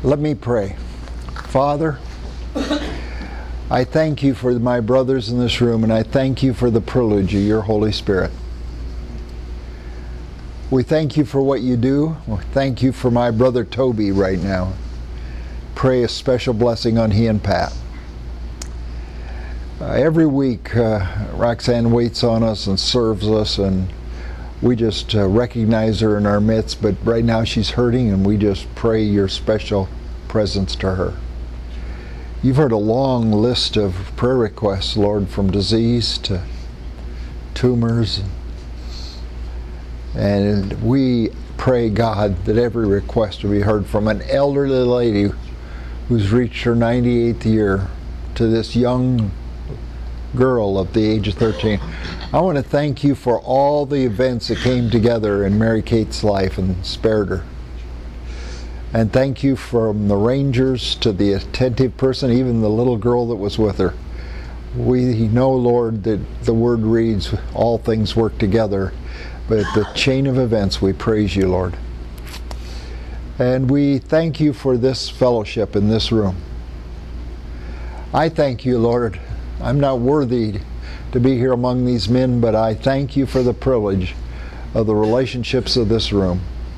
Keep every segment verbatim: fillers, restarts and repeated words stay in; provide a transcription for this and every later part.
Let me pray. Father, I thank you for my brothers in this room, and I thank you for the privilege of your Holy Spirit. We thank you for what you do. We thank you for my brother Toby right now. Pray a special blessing on he and Pat. Uh, every week, uh, Roxanne waits on us and serves us, and we just uh, recognize her in our midst, but right now she's hurting, and we just pray your special presence to her. You've heard a long list of prayer requests, Lord, from disease to tumors. And we pray, God, that every request will be heard, from an elderly lady who's reached her ninety-eighth year to this young girl at the age of thirteen. I want to thank you for all the events that came together in Mary Kate's life and spared her. And thank you from the rangers to the attentive person, even the little girl that was with her. We know, Lord, that the word reads, all things work together. But at the chain of events, we praise you, Lord. And we thank you for this fellowship in this room. I thank you, Lord. I'm not worthy to be here among these men, but I thank you for the privilege of the relationships of this room.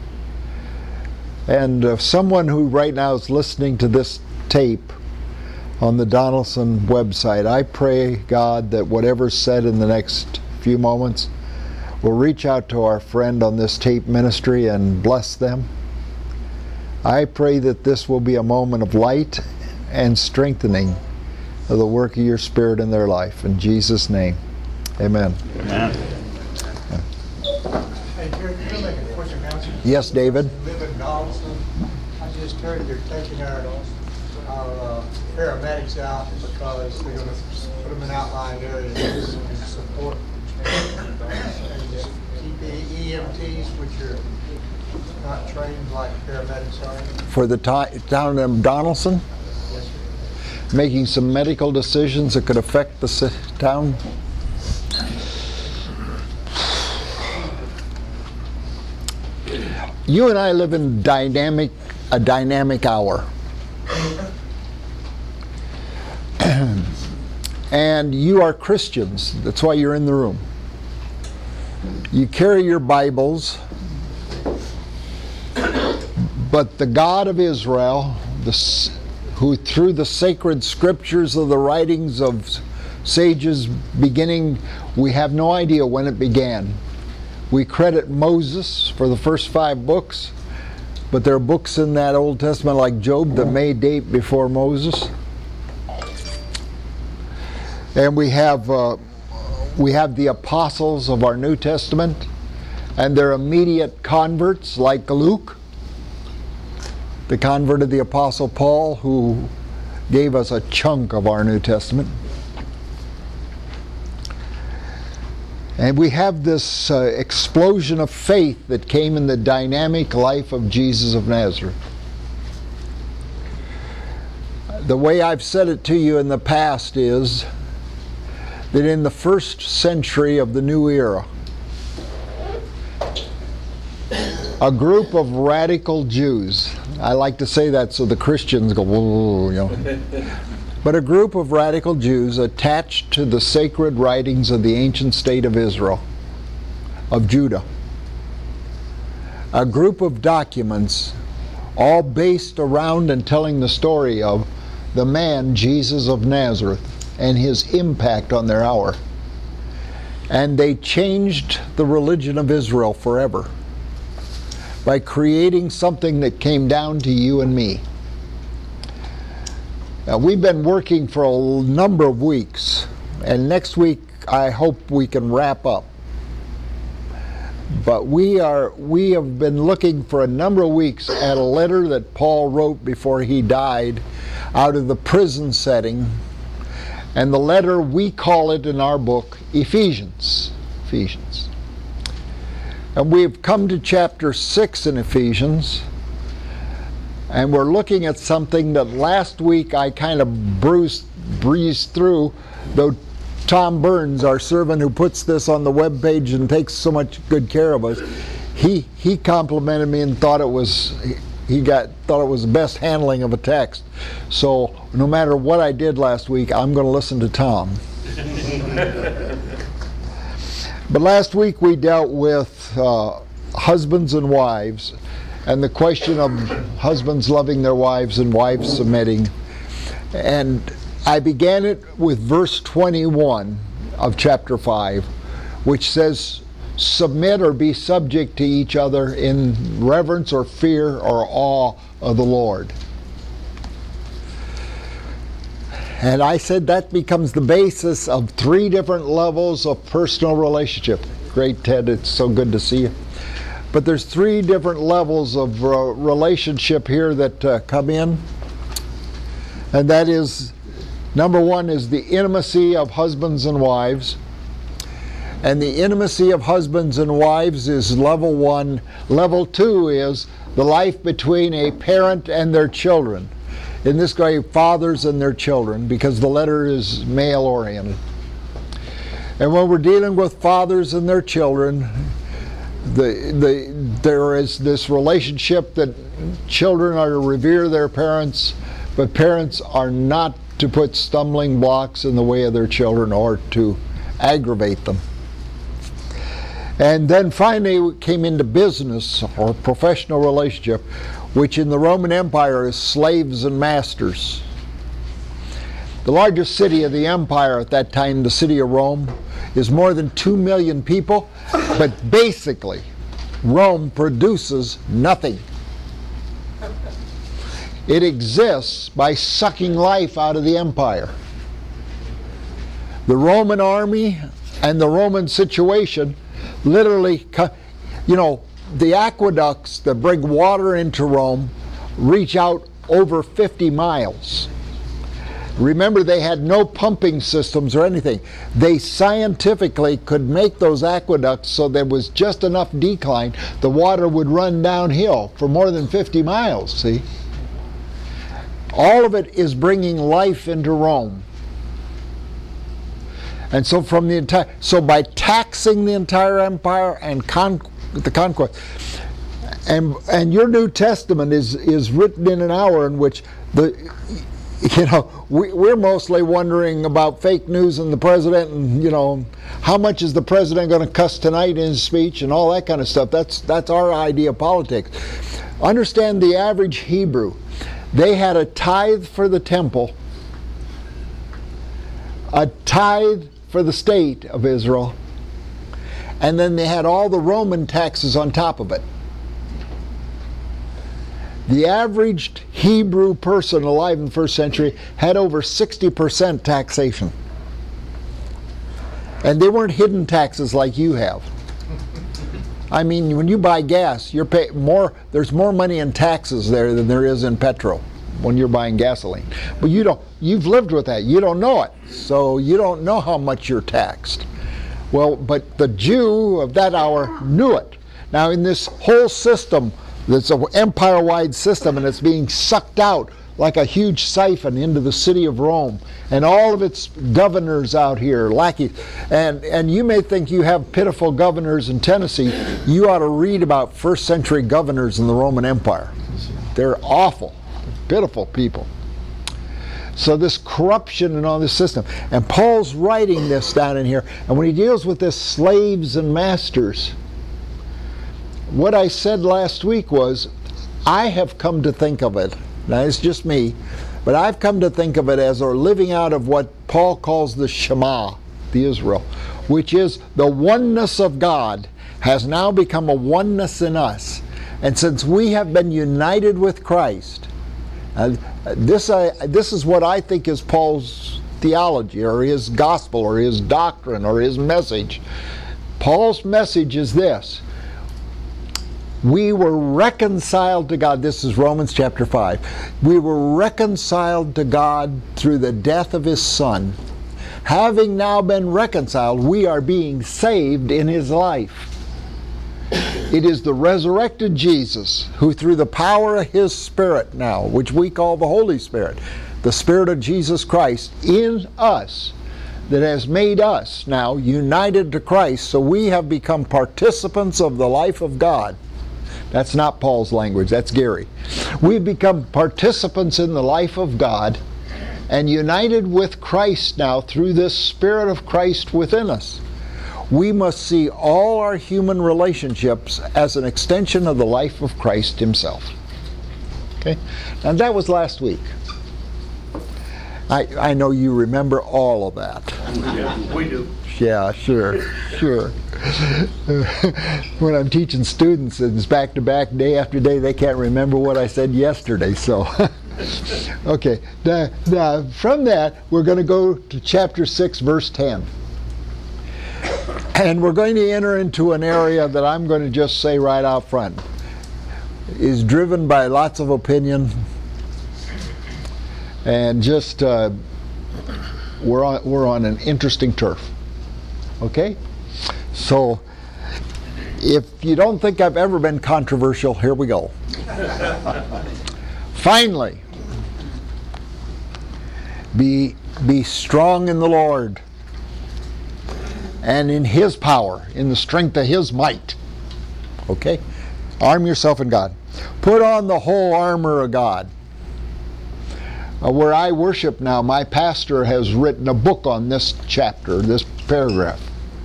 And uh, someone who right now is listening to this tape on the Donaldson website, I pray, God, that whatever's said in the next few moments will reach out to our friend on this tape ministry and bless them. I pray that this will be a moment of light and strengthening of the work of your Spirit in their life. In Jesus' name, amen. Amen. Hey, Jerry, can I make a quick announcement? Yes, David. You live in Donaldson. I just heard they're taking our, our uh, paramedics out because they're going to put them in outlying areas and support and keep the E M Ts, which are not trained like paramedics are. For the ti- town of Donaldson, Yes, sir. making some medical decisions that could affect the ci- town. You and I live in dynamic, a dynamic hour. And you are Christians. That's why you're in the room. You carry your Bibles, but the God of Israel, the, who through the sacred scriptures of the writings of sages beginning, we have no idea when it began. We credit Moses for the first five books, but there are books in that Old Testament like Job that may date before Moses. And we have uh, we have the apostles of our New Testament and their immediate converts like Luke, the convert of the Apostle Paul, who gave us a chunk of our New Testament. And we have this uh, explosion of faith that came in the dynamic life of Jesus of Nazareth. The way I've said it to you in the past is that in the first century of the new era, a group of radical Jews, I like to say that so the Christians go, whoa, you know. But a group of radical Jews attached to the sacred writings of the ancient state of Israel, of Judah. A group of documents all based around and telling the story of the man Jesus of Nazareth and his impact on their hour. And they changed the religion of Israel forever by creating something that came down to you and me. Now, we've been working for a number of weeks, and next week I hope we can wrap up. But we are we have been looking for a number of weeks at a letter that Paul wrote before he died out of the prison setting. And the letter, we call it in our book, Ephesians. Ephesians. And we've come to chapter six in Ephesians. And we're looking at something that last week I kind of bruised, breezed through, though Tom Burns, our servant who puts this on the web page and takes so much good care of us, he, he complimented me and thought it was he got thought it was the best handling of a text. So no matter what I did last week, I'm going to listen to Tom. But last week we dealt with uh, husbands and wives, and the question of husbands loving their wives and wives submitting. And I began it with verse twenty-one of chapter five, which says, submit or be subject to each other in reverence or fear or awe of the Lord. And I said that becomes the basis of three different levels of personal relationship. Great, Ted, it's so good to see you. But there's three different levels of uh, relationship here that uh, come in. And that is, number one is the intimacy of husbands and wives. And the intimacy of husbands and wives is level one. Level two is the life between a parent and their children. In this case, fathers and their children, because the letter is male-oriented. And when we're dealing with fathers and their children, the, the, there is this relationship that children are to revere their parents, but parents are not to put stumbling blocks in the way of their children or to aggravate them. And then finally we came into business or professional relationship, which in the Roman Empire is slaves and masters. The largest city of the empire at that time, the city of Rome, is more than two million people, but basically Rome produces nothing. It exists by sucking life out of the empire. The Roman army and the Roman situation literally, you know, the aqueducts that bring water into Rome reach out over fifty miles. Remember, they had no pumping systems or anything. They scientifically could make those aqueducts so there was just enough decline, the water would run downhill for more than fifty miles, see? All of it is bringing life into Rome. And so from the entire, so by taxing the entire empire and con, the conquest, and and your New Testament is is written in an hour in which the, you know, we, we're mostly wondering about fake news and the president, and you know, how much is the president going to cuss tonight in his speech and all that kind of stuff. That's that's our idea of politics. Understand the average Hebrew. They had a tithe for the temple, a tithe for the state of Israel, and then they had all the Roman taxes on top of it. The average Hebrew person alive in the first century had over sixty percent taxation. And they weren't hidden taxes like you have. I mean, when you buy gas, you're pay more, there's more money in taxes there than there is in petrol when you're buying gasoline. But you don't, you've lived with that, you don't know it. So you don't know how much you're taxed. Well, but the Jew of that hour knew it. Now in this whole system, it's an empire-wide system, and it's being sucked out like a huge siphon into the city of Rome, and all of its governors out here, lackeys. And, and you may think you have pitiful governors in Tennessee. You ought to read about first century governors in the Roman Empire. They're awful, pitiful people. So this corruption and all this system. And Paul's writing this down in here, and when he deals with this slaves and masters, what I said last week was, I have come to think of it, now it's just me, but I've come to think of it as our living out of what Paul calls the Shema, the Israel, which is the oneness of God has now become a oneness in us. And since we have been united with Christ, uh, this, I, this is what I think is Paul's theology, or his gospel, or his doctrine, or his message. Paul's message is this: we were reconciled to God. This is Romans chapter five. We were reconciled to God through the death of His Son. Having now been reconciled, we are being saved in His life. It is the resurrected Jesus who, through the power of His Spirit now, which we call the Holy Spirit, the Spirit of Jesus Christ in us, that has made us now united to Christ, so we have become participants of the life of God. That's not Paul's language, that's Gary. We've become participants in the life of God and united with Christ now through this Spirit of Christ within us. We must see all our human relationships as an extension of the life of Christ himself. Okay? Now that was last week. I, I know you remember all of that. Yeah, we do. Yeah, sure, sure. When I'm teaching students, it's back to back, day after day, they can't remember what I said yesterday, so. Okay, now, now from that, we're going to go to chapter six, verse ten. And we're going to enter into an area that I'm going to just say right out front is driven by lots of opinion, and just uh, we're on we're on an interesting turf. Okay, so if you don't think I've ever been controversial, here we go. Finally, be be strong in the Lord and in His power, in the strength of His might. Okay? Arm yourself in God. Put on the whole armor of God. Uh, where I worship now, my pastor has written a book on this chapter, this paragraph.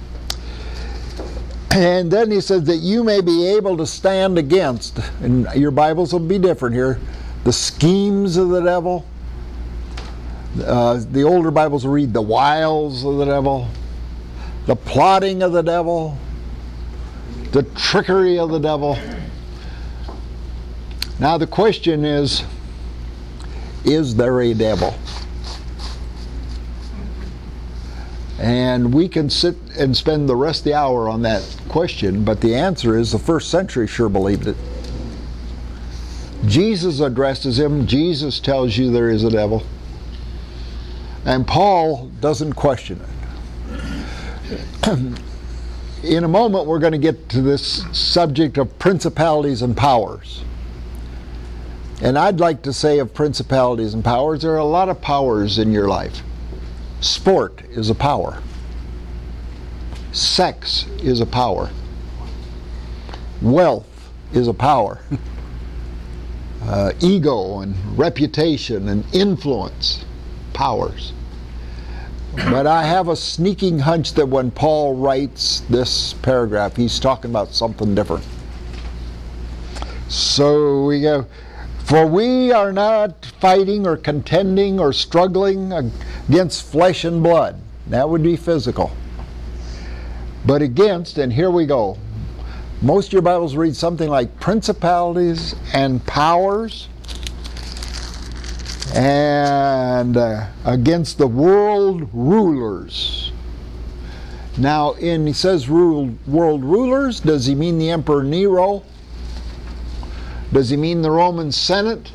And then he says that you may be able to stand against, and your Bibles will be different here, the schemes of the devil. Uh, the older Bibles will read the wiles of the devil, the plotting of the devil, the trickery of the devil. Now the question is, is there a devil? And we can sit and spend the rest of the hour on that question, but the answer is the first century sure believed it. Jesus addresses him. Jesus tells you there is a devil. And Paul doesn't question it. In a moment we're going to get to this subject of principalities and powers. And I'd like to say of principalities and powers, there are a lot of powers in your life. Sport is a power. Sex is a power. Wealth is a power. uh, ego and reputation and influence, powers. But I have a sneaking hunch that when Paul writes this paragraph, he's talking about something different. So we go, for we are not fighting or contending or struggling against flesh and blood. That would be physical. But against, and here we go, most of your Bibles read something like principalities and powers, and uh, against the world rulers. Now, in he says rule, world rulers, does he mean the Emperor Nero? Does he mean the Roman Senate?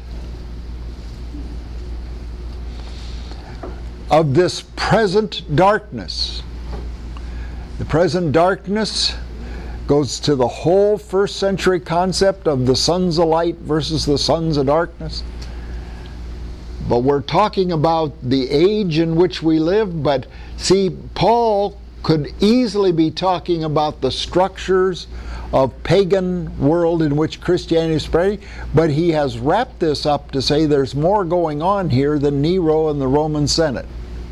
Of this present darkness. The present darkness goes to the whole first century concept of the sons of light versus the sons of darkness. But we're talking about the age in which we live. But see, Paul could easily be talking about the structures of pagan world in which Christianity is spreading, but he has wrapped this up to say there's more going on here than Nero and the Roman Senate.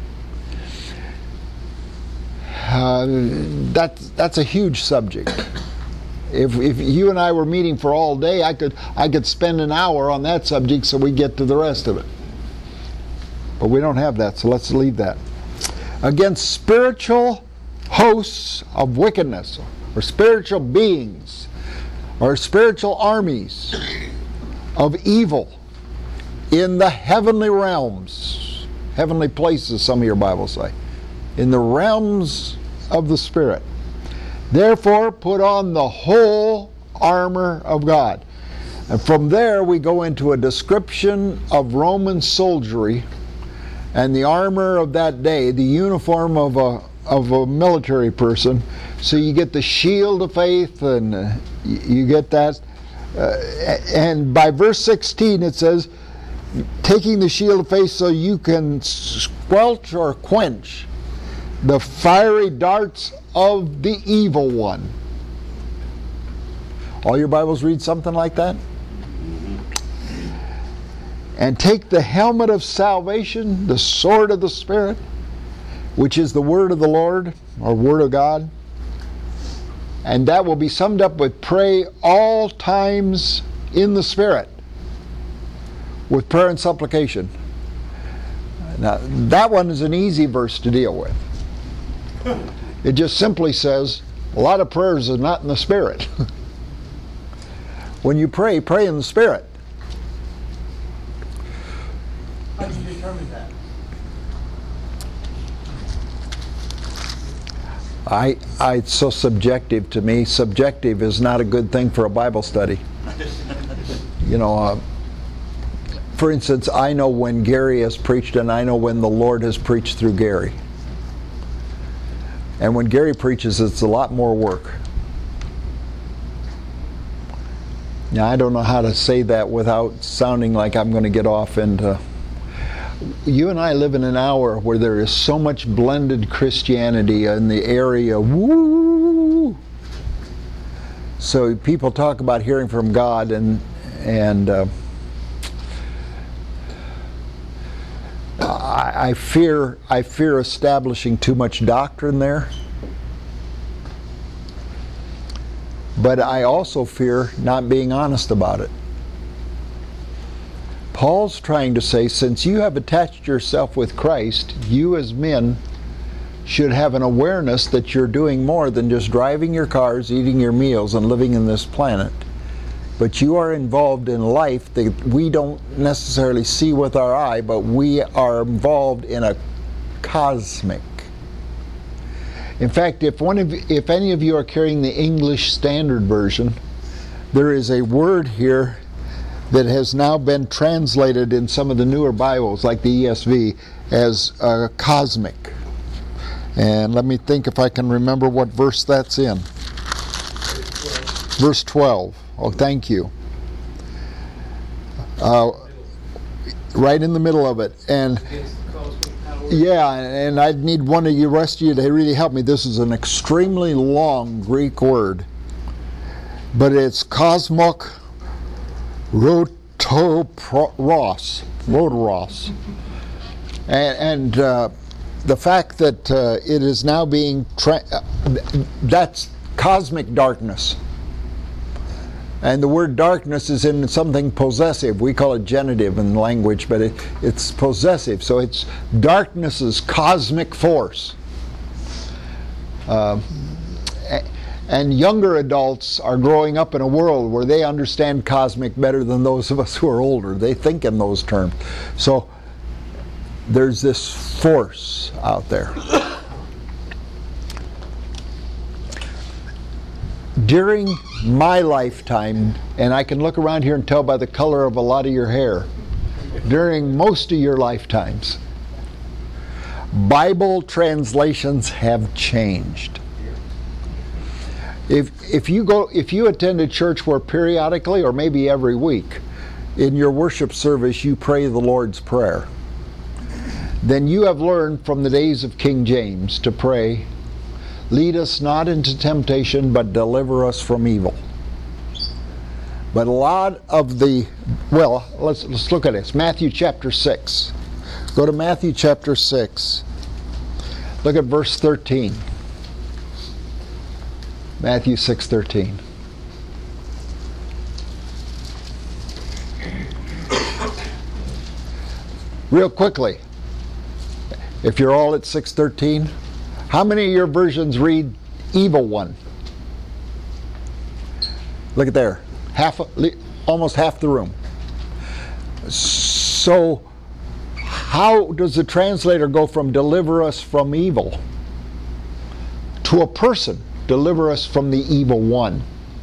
Uh, that, that's a huge subject. If, if you and I were meeting for all day, I could, I could spend an hour on that subject so we get to the rest of it. But we don't have that, so let's leave that. Against spiritual hosts of wickedness, or spiritual beings, or spiritual armies of evil in the heavenly realms, heavenly places, some of your Bibles say, in the realms of the Spirit. Therefore, put on the whole armor of God. And from there we go into a description of Roman soldiery and the armor of that day, the uniform of a of a military person. So you get the shield of faith, and uh, you get that. Uh, and by verse sixteen it says, taking the shield of faith so you can squelch or quench the fiery darts of the evil one. All your Bibles read something like that? And take the helmet of salvation, the sword of the Spirit, which is the word of the Lord, or word of God. And that will be summed up with pray all times in the Spirit, with prayer and supplication. Now, that one is an easy verse to deal with. It just simply says, a lot of prayers are not in the Spirit. When you pray, pray in the Spirit. How do you determine that? I, I, it's so subjective to me. Subjective is not a good thing for a Bible study. You know, uh, for instance, I know when Gary has preached, and I know when the Lord has preached through Gary. And when Gary preaches, it's a lot more work. Now, I don't know how to say that without sounding like I'm going to get off into... You and I live in an hour where there is so much blended Christianity in the area. Woo! So people talk about hearing from God, and and uh, I, I fear I fear establishing too much doctrine there. But I also fear not being honest about it. Paul's trying to say, since you have attached yourself with Christ, you as men should have an awareness that you're doing more than just driving your cars, eating your meals, and living in this planet. But you are involved in life that we don't necessarily see with our eye, but we are involved in a cosmic. In fact, if one of, if any of you are carrying the English Standard Version, there is a word here that has now been translated in some of the newer Bibles, like the E S V, as uh, cosmic. And let me think if I can remember what verse that's in. Verse twelve. Oh, thank you. Uh, right in the middle of it. And yeah, and I'd need one of you, rest of you, to really help me. This is an extremely long Greek word, but it's cosmos rotoros, rotoros, and, and uh, the fact that uh, it is now being tra- uh, that's cosmic darkness, and the word darkness is in something possessive. We call it genitive in language, but it, it's possessive. So it's darkness's cosmic force. Uh, And younger adults are growing up in a world where they understand cosmic better than those of us who are older. They think in those terms. So there's this force out there. During my lifetime, and I can look around here and tell by the color of a lot of your hair, during most of your lifetimes, Bible translations have changed. If if you go if you attend a church where periodically or maybe every week in your worship service you pray the Lord's Prayer, then you have learned from the days of King James to pray, lead us not into temptation but deliver us from evil. But a lot of the well, let's let's look at this. Matthew chapter six. Go to Matthew chapter six. Look at verse thirteen. Matthew six thirteen. Real quickly, if you're all at six thirteen, how many of your versions read evil one? Look at there. Half, almost half the room. So, how does the translator go from deliver us from evil to a person? Deliver us from the evil one.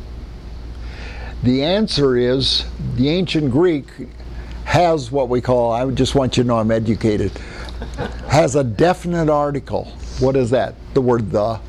The answer is the ancient Greek has what we call, I just want you to know I'm educated, has a definite article. What is that? The word the.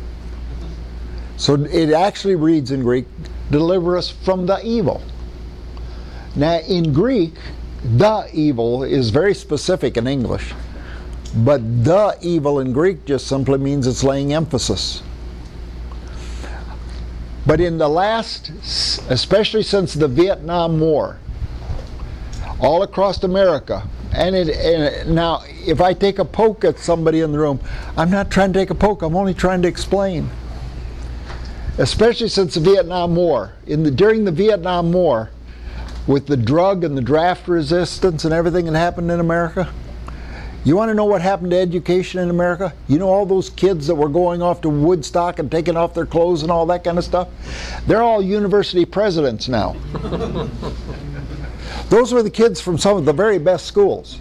So it actually reads in Greek, deliver us from the evil. Now in Greek, the evil is very specific in English, but the evil in Greek just simply means it's laying emphasis. But in the last, especially since the Vietnam War, all across America, and, it, and now if I take a poke at somebody in the room, I'm not trying to take a poke, I'm only trying to explain. Especially since the Vietnam War. In the, during the Vietnam War, with the drug and the draft resistance and everything that happened in America, you want to know what happened to education in America? You know all those kids that were going off to Woodstock and taking off their clothes and all that kind of stuff? They're all university presidents now. Those were the kids from some of the very best schools.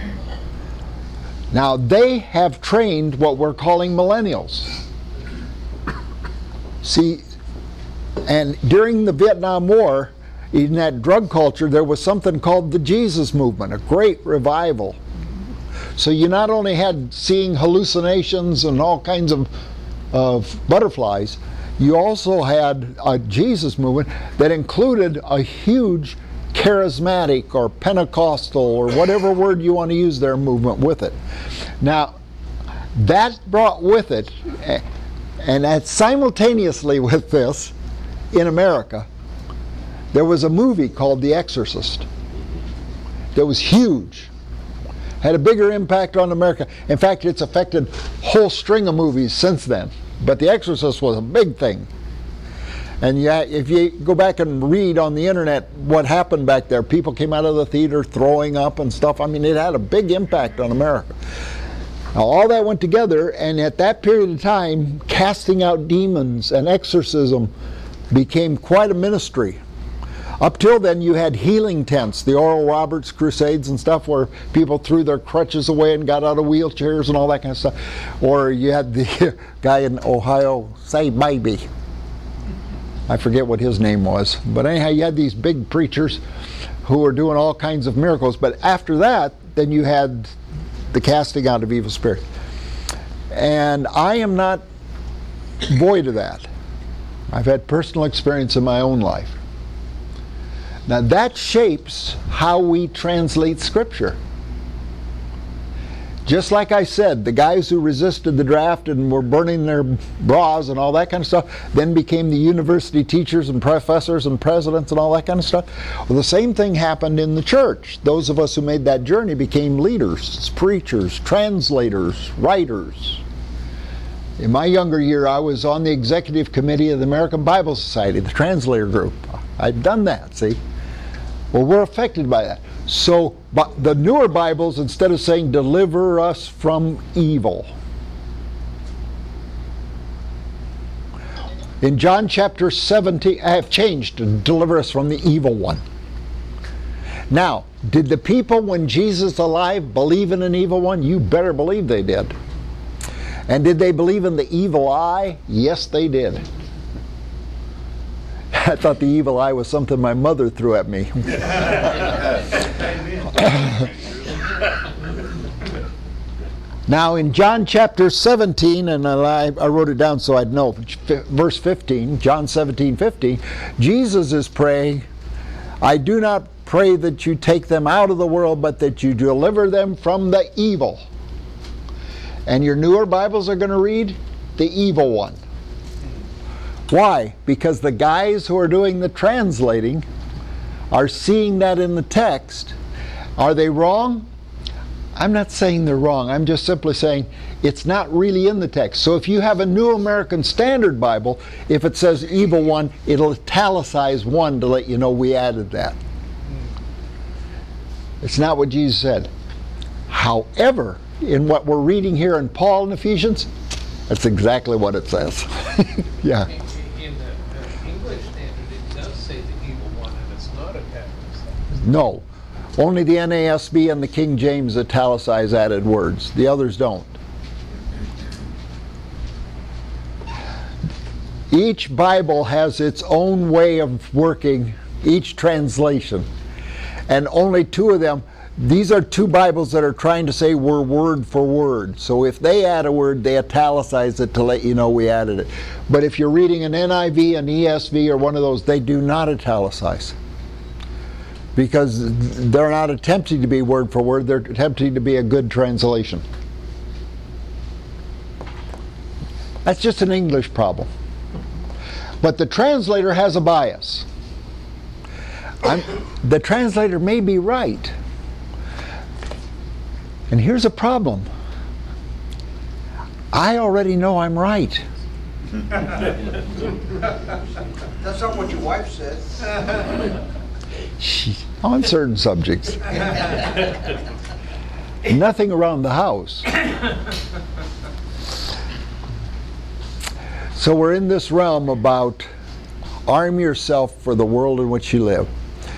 Now they have trained what we're calling millennials. See, and during the Vietnam War, in that drug culture, there was something called the Jesus movement, a great revival. So you not only had seeing hallucinations and all kinds of, of butterflies, you also had a Jesus movement that included a huge charismatic or Pentecostal or whatever word you want to use there movement with it. Now, that brought with it, and that simultaneously with this, in America, there was a movie called The Exorcist that was huge. Had a bigger impact on America. In fact, it's affected a whole string of movies since then. But The Exorcist was a big thing. And yeah, if you go back and read on the internet what happened back there, people came out of the theater throwing up and stuff. I mean, it had a big impact on America. Now, all that went together, and at that period of time, casting out demons and exorcism became quite a ministry. Up till then, you had healing tents, the Oral Roberts crusades and stuff, where people threw their crutches away and got out of wheelchairs and all that kind of stuff. Or you had the guy in Ohio, say baby. I forget what his name was. But anyhow, you had these big preachers who were doing all kinds of miracles. But after that, then you had the casting out of evil spirits. And I am not void of that. I've had personal experience in my own life. Now that shapes how we translate Scripture. Just like I said, the guys who resisted the draft and were burning their bras and all that kind of stuff then became the university teachers and professors and presidents and all that kind of stuff. Well, the same thing happened in the church. Those of us who made that journey became leaders, preachers, translators, writers. In my younger year, I was on the executive committee of the American Bible Society, the translator group. I'd done that, see? Well, we're affected by that. So but the newer Bibles, instead of saying, deliver us from evil, in John chapter seventeen, I have changed to deliver us from the evil one. Now, did the people when Jesus was alive believe in an evil one? You better believe they did. And did they believe in the evil eye? Yes, they did. I thought the evil eye was something my mother threw at me. Now in John chapter seventeen, and I, I wrote it down so I'd know, verse fifteen, John seventeen, fifteen, Jesus is praying, I do not pray that you take them out of the world, but that you deliver them from the evil. And your newer Bibles are going to read, the evil one. Why? Because the guys who are doing the translating are seeing that in the text. Are they wrong? I'm not saying they're wrong. I'm just simply saying it's not really in the text. So if you have a New American Standard Bible, if it says evil one, it'll italicize one to let you know we added that. It's not what Jesus said. However, in what we're reading here in Paul and Ephesians, that's exactly what it says. Yeah. In the uh, English Standard, it does say the evil one, and it's not italicized. No. Only the N A S B and the King James italicize added words. The others don't. Each Bible has its own way of working, each translation. And only two of them, these are two Bibles that are trying to say we're word for word. So if they add a word, they italicize it to let you know we added it. But if you're reading an N I V, an E S V, or one of those, they do not italicize. Because they're not attempting to be word for word, they're attempting to be a good translation. That's just an English problem. But the translator has a bias. I'm, the translator may be right. And here's a problem. I already know I'm right. That's not what your wife said. She, on certain subjects. Nothing around the house. So we're in this realm about arm yourself for the world in which you live.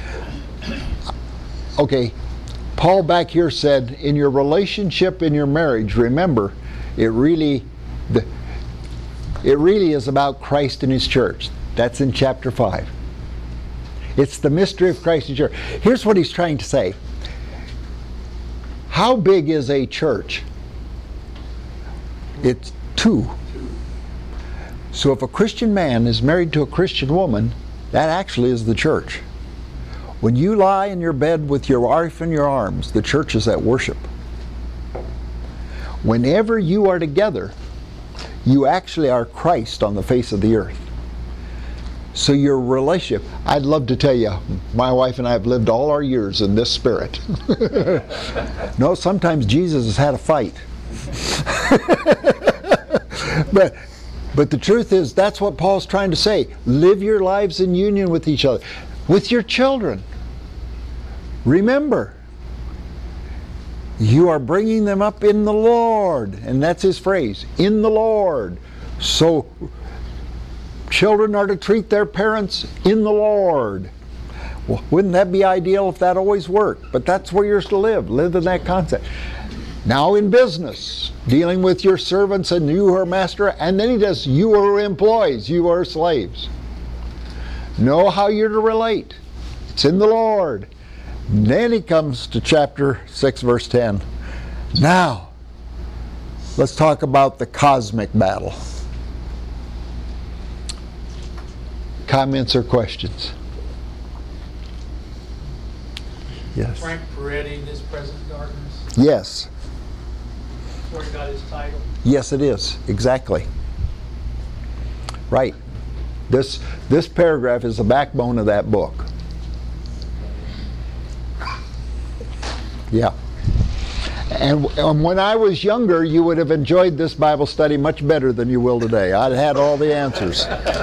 Okay, Paul back here said, in your relationship, in your marriage, remember, it really, the, it really is about Christ and His church. That's in chapter five. It's the mystery of Christ and church. Here's what he's trying to say. How big is a church? It's two. So if a Christian man is married to a Christian woman, that actually is the church. When you lie in your bed with your wife in your arms, the church is at worship. Whenever you are together, you actually are Christ on the face of the earth. So your relationship, I'd love to tell you, my wife and I have lived all our years in this spirit. No, sometimes Jesus has had a fight. but, but the truth is, that's what Paul's trying to say. Live your lives in union with each other. With your children. Remember, you are bringing them up in the Lord. And that's his phrase, in the Lord. So, children are to treat their parents in the Lord. Well, wouldn't that be ideal if that always worked? But that's where you're to live. Live in that concept. Now in business, dealing with your servants and you are master, and then he does, you are employees, you are slaves. Know how you're to relate. It's in the Lord. Then he comes to chapter six, verse ten. Now, let's talk about the cosmic battle. Comments or questions? Yes. Frank Peretti, This Present Darkness, Yes. where he got his title. Yes, it is. Exactly. Right. This this paragraph is the backbone of that book. Yeah. And, and when I was younger, you would have enjoyed this Bible study much better than you will today. I'd had all the answers.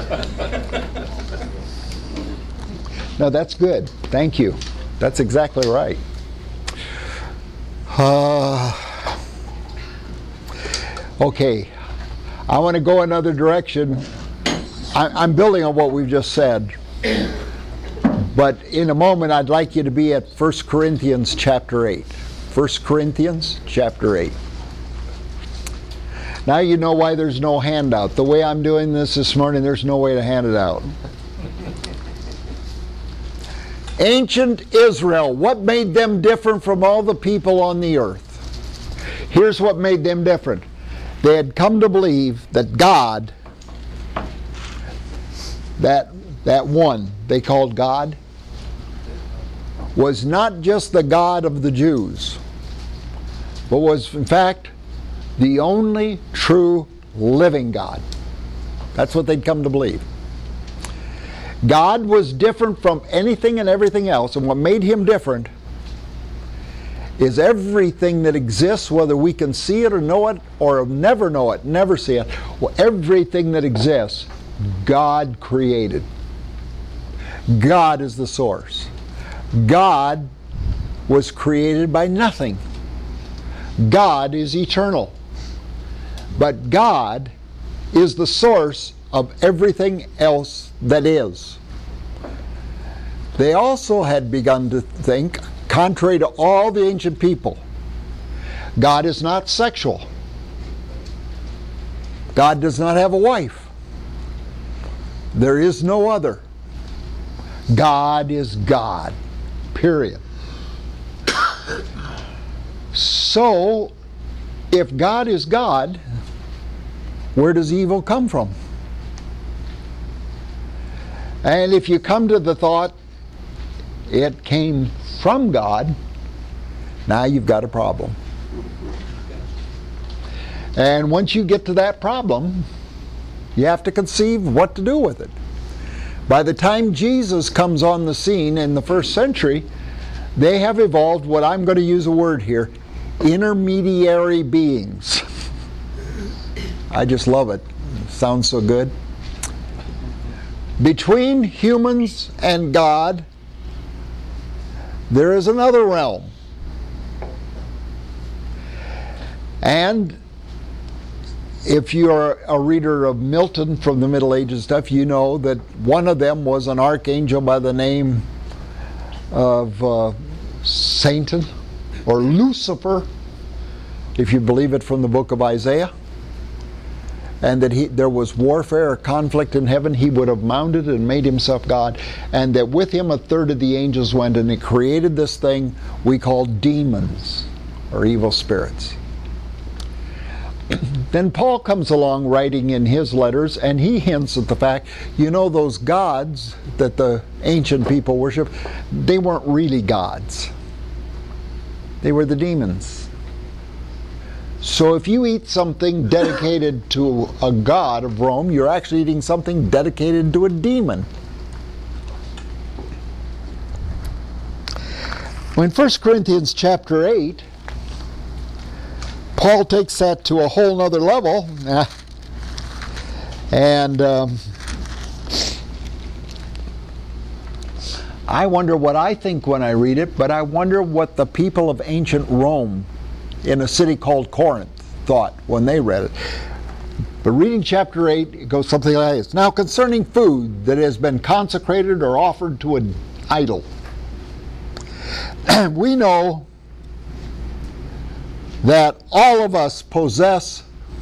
No, that's good. Thank you. That's exactly right. Uh, okay. I want to go another direction. I, I'm building on what we've just said. But in a moment, I'd like you to be at First Corinthians chapter eight. First Corinthians chapter eight. Now you know why there's no handout. The way I'm doing this this morning, there's no way to hand it out. Ancient Israel, what made them different from all the people on the earth? Here's what made them different. They had come to believe that God, that, that one they called God, was not just the God of the Jews, but was in fact the only true living God. That's what they'd come to believe. God was different from anything and everything else, and what made him different is everything that exists, whether we can see it or know it or never know it, never see it, well, everything that exists, God created. God is the source. God was created by nothing. God is eternal. But God is the source of everything else that is. They also had begun to think, contrary to all the ancient people, God is not sexual. God does not have a wife. There is no other. God is God. Period. So, if God is God, where does evil come from? And if you come to the thought it came from God, now you've got a problem. And once you get to that problem, you have to conceive what to do with it. By the time Jesus comes on the scene in the first century, they have evolved what I'm going to use a word here, intermediary beings. I just love it. It sounds so good. Between humans and God, there is another realm. And if you're a reader of Milton from the Middle Ages stuff, you know that one of them was an archangel by the name of uh, Satan or Lucifer, if you believe it from the book of Isaiah. And that he, there was warfare or conflict in heaven, he would have mounted and made himself God. And that with him a third of the angels went, and he created this thing we call demons or evil spirits. Then Paul comes along writing in his letters, and he hints at the fact, you know, those gods that the ancient people worship, they weren't really gods. They were the demons. So if you eat something dedicated to a god of Rome, you're actually eating something dedicated to a demon. Well, in First Corinthians chapter eight, Paul takes that to a whole nother level. And um, I wonder what I think when I read it, but I wonder what the people of ancient Rome in a city called Corinth thought when they read it. But reading chapter eight, it goes something like this. Now concerning food that has been consecrated or offered to an idol, we know that all of us possess,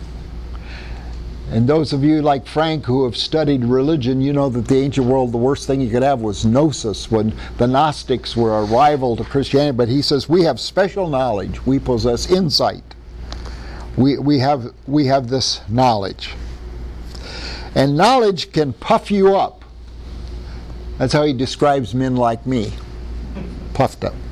and those of you like Frank who have studied religion, you know that the ancient world, the worst thing you could have was gnosis, when the Gnostics were a rival to Christianity. But he says we have special knowledge. We possess insight. We, we, have, we have this knowledge. And knowledge can puff you up. That's how he describes men like me. Puffed up.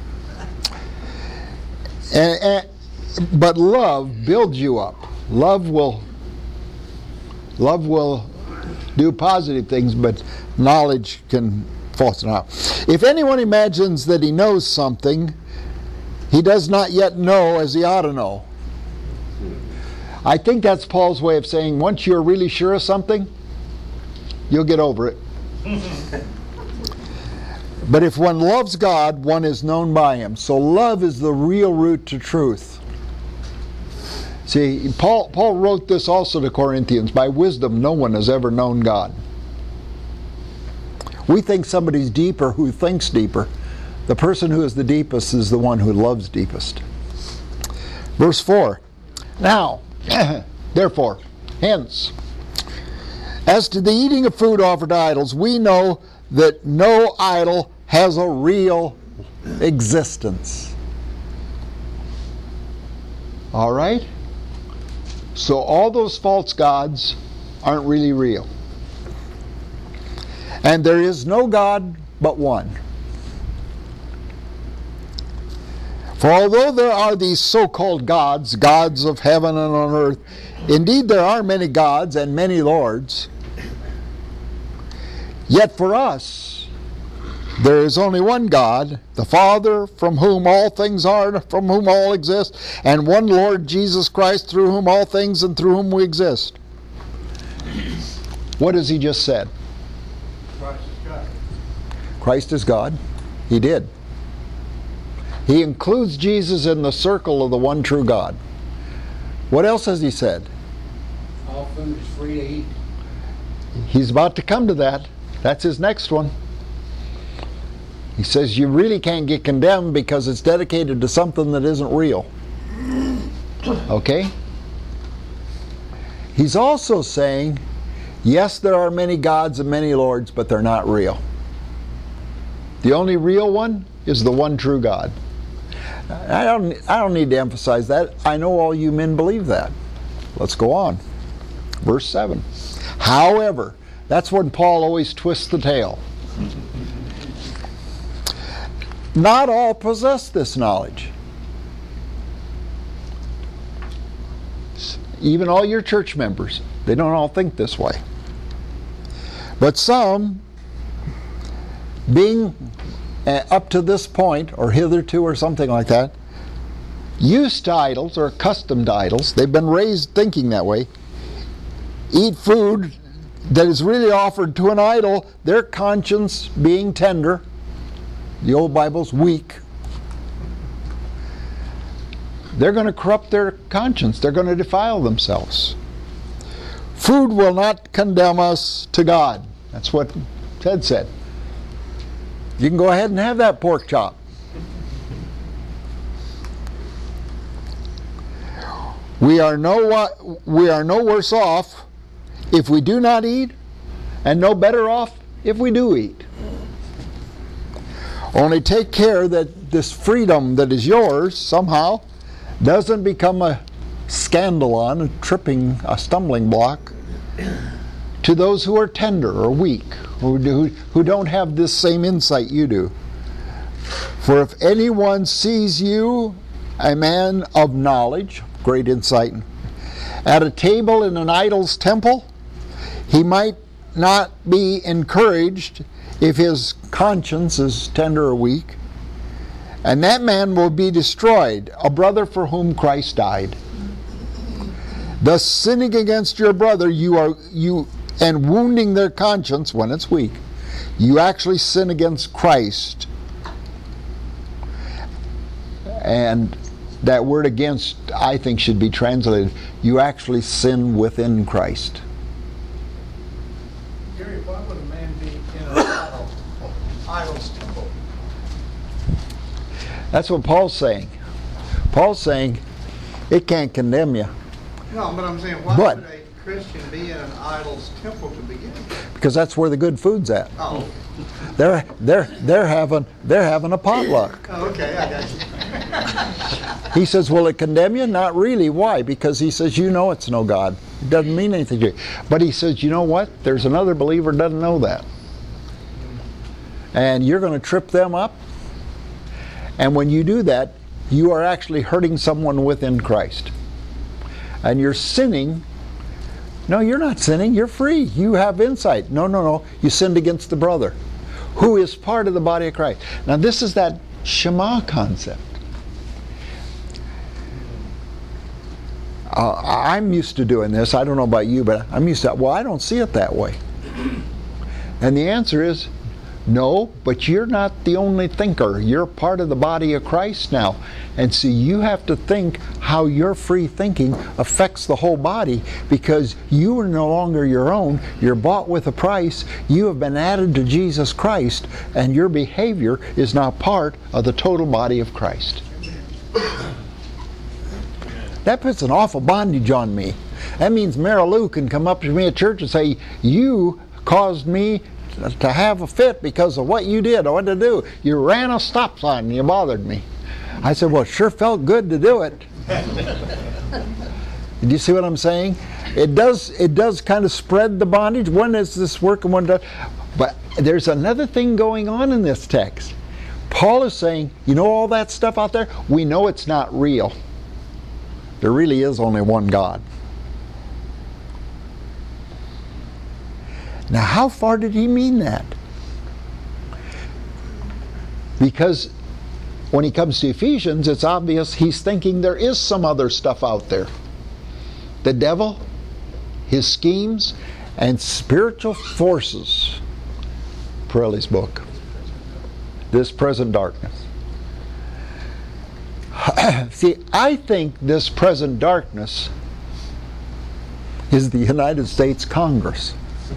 And, and, but love builds you up. Love will Love will do positive things, but knowledge can false it out. If anyone imagines that he knows something, he does not yet know as he ought to know. I think that's Paul's way of saying once you're really sure of something, you'll get over it. But if one loves God, one is known by him. So love is the real route to truth. See, Paul, Paul wrote this also to Corinthians. By wisdom, no one has ever known God. We think somebody's deeper who thinks deeper. The person who is the deepest is the one who loves deepest. Verse four. Now, therefore, hence, as to the eating of food offered to idols, we know that no idol has a real existence. All right? So all those false gods aren't really real. And there is no God but one. For although there are these so-called gods, gods of heaven and on earth, indeed there are many gods and many lords, yet for us there is only one God, the Father, from whom all things are, from whom all exist, and one Lord Jesus Christ, through whom all things and through whom we exist. What has he just said? Christ is God. Christ is God. He did. He includes Jesus in the circle of the one true God. What else has he said? All food is free to eat. He's about to come to that. That's his next one. He says you really can't get condemned because it's dedicated to something that isn't real. Okay? He's also saying, yes, there are many gods and many lords, but they're not real. The only real one is the one true God. I don't, I don't need to emphasize that. I know all you men believe that. Let's go on. Verse seven. However, that's when Paul always twists the tail. Not all possess this knowledge. Even all your church members, they don't all think this way. But some, being uh, up to this point, or hitherto, or something like that, used to idols or accustomed to idols, they've been raised thinking that way, eat food that is really offered to an idol, their conscience being tender, the old Bible's weak, they're going to corrupt their conscience. They're going to defile themselves. Food will not condemn us to God. That's what Ted said. You can go ahead and have that pork chop. We are no we are no worse off if we do not eat, and no better off if we do eat. Only take care that this freedom that is yours somehow doesn't become a scandalon, a tripping, a stumbling block to those who are tender or weak, who, do, who don't have this same insight you do. For if anyone sees you, a man of knowledge, great insight, at a table in an idol's temple, he might not be encouraged if his conscience is tender or weak, and that man will be destroyed, a brother for whom Christ died. Thus sinning against your brother, you are you and wounding their conscience when it's weak, you actually sin against Christ. And that word against, I think, should be translated, you actually sin within Christ. Gary, why would a man be in an idol, idol's temple? That's what Paul's saying. Paul's saying it can't condemn you. No, but I'm saying, why But- would a Christian be in an idol's temple to begin with? Because that's where the good food's at. Oh, They're they're they're having they're having a potluck. oh, okay, I got you. He says, will it condemn you? Not really. Why? Because he says, you know it's no God. It doesn't mean anything to you. But he says, you know what? There's another believer doesn't know that. And you're going to trip them up. And when you do that, you are actually hurting someone within Christ. And you're sinning. No, you're not sinning. You're free. You have insight. No, no, no. You sinned against the brother, who is part of the body of Christ. Now, this is that Shema concept. Uh, I'm used to doing this. I don't know about you, but I'm used to, well, I don't see it that way. And the answer is, no, but you're not the only thinker. You're part of the body of Christ now. And so you have to think how your free thinking affects the whole body, because you are no longer your own. You're bought with a price. You have been added to Jesus Christ, and your behavior is now part of the total body of Christ. That puts an awful bondage on me. That means Mary Lou can come up to me at church and say, you caused me to have a fit because of what you did. What did I do? You ran a stop sign and you bothered me. I said, well, it sure felt good to do it. Do you see what I'm saying? It does, it does kind of spread the bondage. When does this work and when does... But there's another thing going on in this text. Paul is saying, you know all that stuff out there? We know it's not real. There really is only one God. Now, how far did he mean that? Because when he comes to Ephesians, it's obvious he's thinking there is some other stuff out there. The devil, his schemes, and spiritual forces. Pirelli's book. This present darkness. See, I think this present darkness is the United States Congress.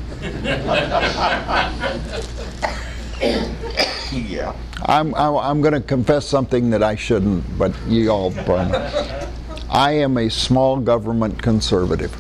Yeah. I'm, I'm, I'm going to confess something that I shouldn't, but you all probably know. I am a small government conservative.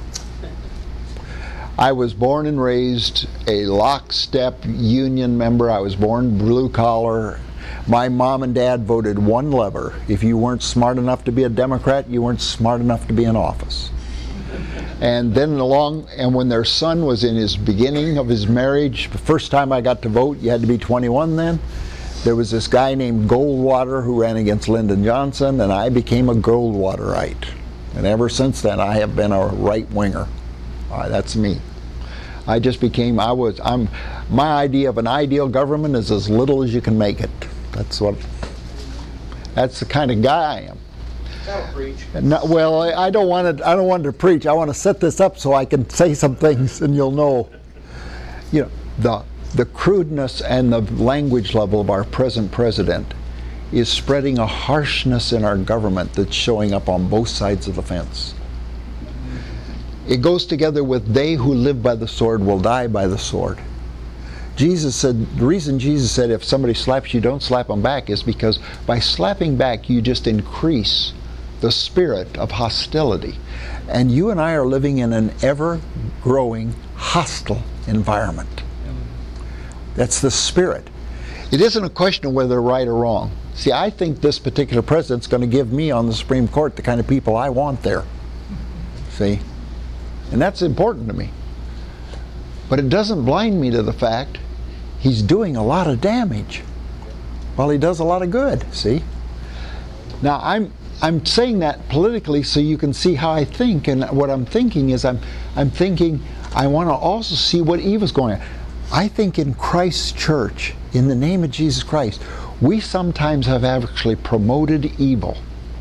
I was born and raised a lockstep union member. I was born blue collar. My mom and dad voted one lever. If you weren't smart enough to be a Democrat, you weren't smart enough to be in office. And then along, and when their son was in his beginning of his marriage, the first time I got to vote, you had to be twenty-one then, there was this guy named Goldwater who ran against Lyndon Johnson, and I became a Goldwaterite. And ever since then, I have been a right-winger. Uh, that's me. I just became, I was, I'm, my idea of an ideal government is as little as you can make it. That's what, that's the kind of guy I am. That'll preach. No, well, I, I don't want to, I don't want to preach. I want to set this up so I can say some things and you'll know. You know, the, the crudeness and the language level of our present president is spreading a harshness in our government that's showing up on both sides of the fence. It goes together with they who live by the sword will die by the sword. Jesus said, the reason Jesus said if somebody slaps you, don't slap them back is because by slapping back you just increase the spirit of hostility. And you and I are living in an ever-growing hostile environment. That's the spirit. It isn't a question of whether they're right or wrong. See, I think this particular president's going to give me on the Supreme Court the kind of people I want there. See? And that's important to me. But it doesn't blind me to the fact he's doing a lot of damage while he does a lot of good. See? Now, I'm I'm saying that politically so you can see how I think, and what I'm thinking is I'm I'm thinking I want to also see what evil's going on. I think in Christ's church, in the name of Jesus Christ, we sometimes have actually promoted evil.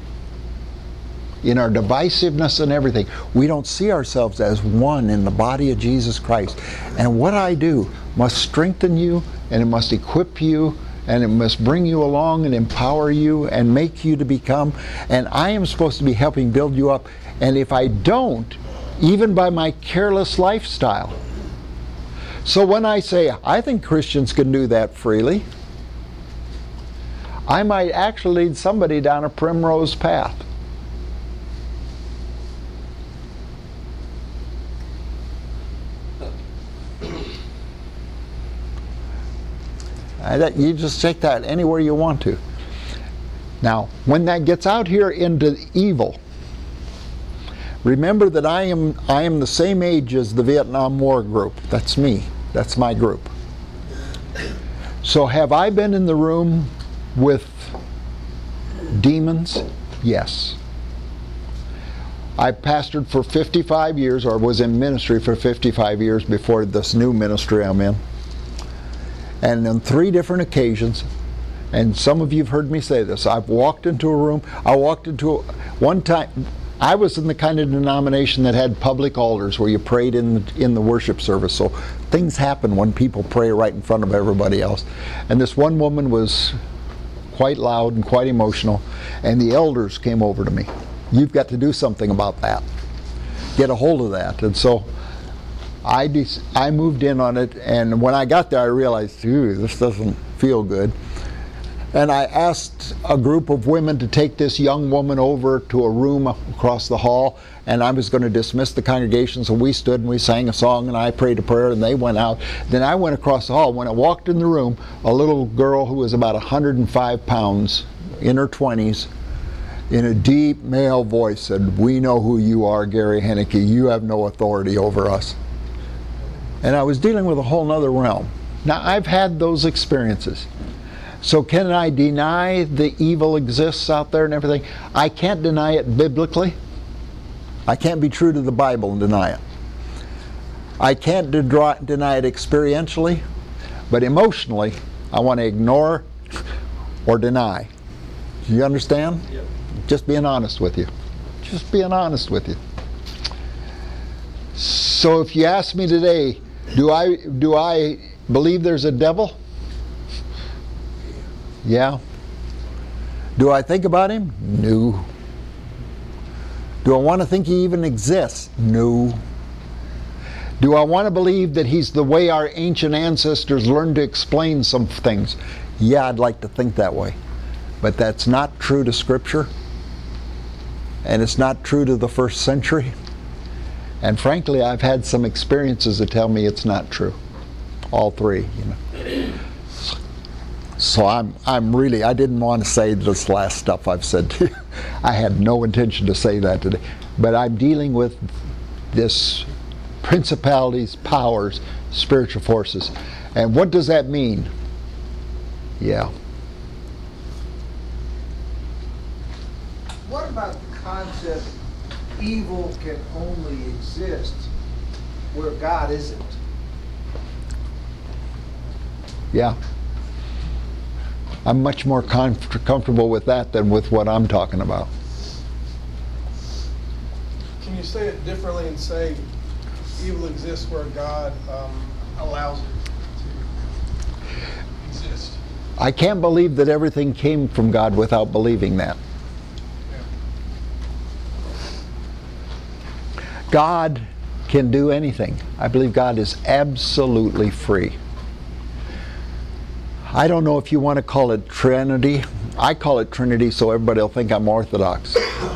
In our divisiveness and everything, we don't see ourselves as one in the body of Jesus Christ. And what I do must strengthen you, and it must equip you, and it must bring you along and empower you and make you to become. And I am supposed to be helping build you up. And if I don't, even by my careless lifestyle. So when I say, I think Christians can do that freely, I might actually lead somebody down a primrose path. I, you just take that anywhere you want to. Now, when that gets out here into evil, remember that I am I am the same age as the Vietnam War group. That's me. That's my group. So have I been in the room with demons? Yes. I pastored for fifty-five years, or was in ministry for fifty-five years before this new ministry I'm in. And on three different occasions, and some of you have heard me say this, I've walked into a room, I walked into a, one time, I was in the kind of denomination that had public altars where you prayed in the, in the worship service. So things happen when people pray right in front of everybody else. And this one woman was quite loud and quite emotional, and the elders came over to me. You've got to do something about that. Get a hold of that. And so I, de- I moved in on it, and when I got there I realized, ooh, this doesn't feel good. And I asked a group of women to take this young woman over to a room across the hall, and I was going to dismiss the congregation, so we stood and we sang a song and I prayed a prayer and they went out. Then I went across the hall. When I walked in the room, a little girl who was about one hundred five pounds, in her twenties, in a deep male voice said, "We know who you are, Gary Henneke. You have no authority over us." And I was dealing with a whole nother realm. Now, I've had those experiences. So can I deny the evil exists out there and everything? I can't deny it biblically. I can't be true to the Bible and deny it. I can't de- deny it experientially, but emotionally, I want to ignore or deny. Do you understand? Yep. Just being honest with you. Just being honest with you. So if you ask me today, do I do I believe there's a devil? Yeah. Do I think about him? No. Do I want to think he even exists? No. Do I want to believe that he's the way our ancient ancestors learned to explain some things? Yeah, I'd like to think that way. But that's not true to Scripture. And it's not true to the first century. And frankly, I've had some experiences that tell me it's not true. All three, you know. So I'm I'm really, I didn't want to say this last stuff I've said to you. I had no intention to say that today. But I'm dealing with this principalities, powers, spiritual forces. And what does that mean? Yeah. What about the concept evil can only exist where God isn't? Yeah. I'm much more comf- comfortable with that than with what I'm talking about. Can you say it differently and say evil exists where God um, allows it to exist? I can't believe that everything came from God without believing that. Yeah. God can do anything. I believe God is absolutely free. I don't know if you want to call it Trinity. I call it Trinity so everybody will think I'm Orthodox.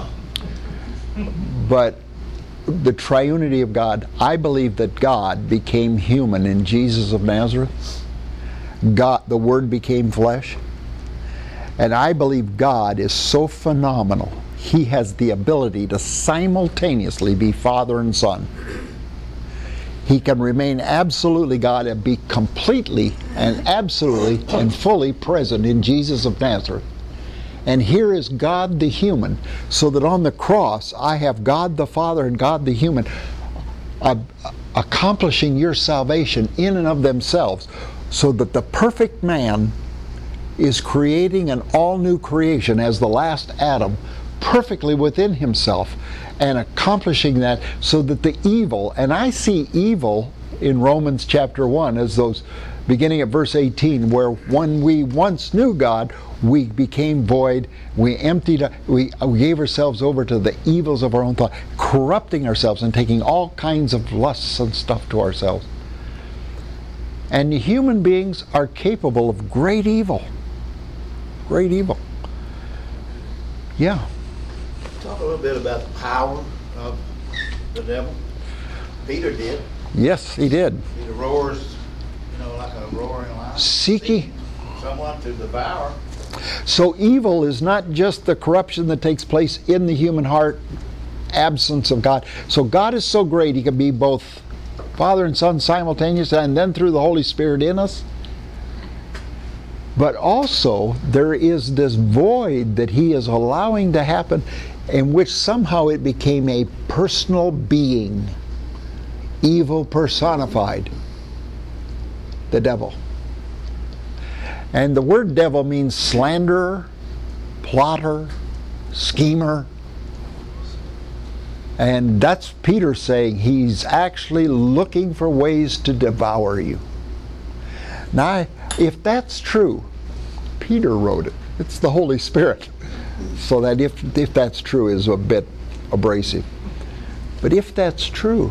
But the triunity of God, I believe that God became human in Jesus of Nazareth. God, the Word became flesh. And I believe God is so phenomenal. He has the ability to simultaneously be Father and Son. He can remain absolutely God and be completely and absolutely and fully present in Jesus of Nazareth. And here is God the human, so that on the cross I have God the Father and God the human uh, accomplishing your salvation in and of themselves, so that the perfect man is creating an all-new creation as the last Adam, perfectly within himself, and accomplishing that so that the evil, and I see evil in Romans chapter one as those, beginning at verse eighteen, where when we once knew God, we became void, we emptied, we, we gave ourselves over to the evils of our own thought, corrupting ourselves and taking all kinds of lusts and stuff to ourselves. And human beings are capable of great evil. Great evil. Yeah. Talk a little bit about the power of the devil. Peter did. Yes, he did. He roars, you know, like a roaring lion. Seeking someone to devour. So evil is not just the corruption that takes place in the human heart, absence of God. So God is so great, He can be both Father and Son simultaneously, and then through the Holy Spirit in us. But also, there is this void that He is allowing to happen, in which somehow it became a personal being, evil personified, the devil. And the word devil means slanderer, plotter, schemer. And that's Peter saying he's actually looking for ways to devour you. Now, if that's true, Peter wrote it. It's the Holy Spirit. So that if, if that's true is a bit abrasive. But if that's true,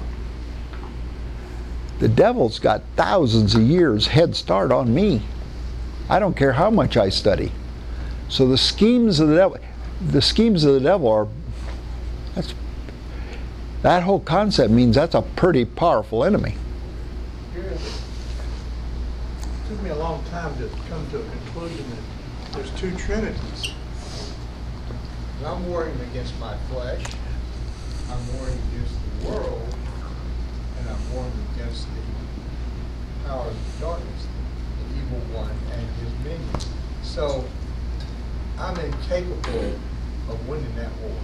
the devil's got thousands of years head start on me. I don't care how much I study. So the schemes of the devil, the schemes of the devil are, that's, that whole concept means that's a pretty powerful enemy. It took me a long time to come to a conclusion that there's two trinities. I'm warring against my flesh, I'm warring against the world, and I'm warring against the power of darkness, the evil one and his minions. So I'm incapable of winning that war.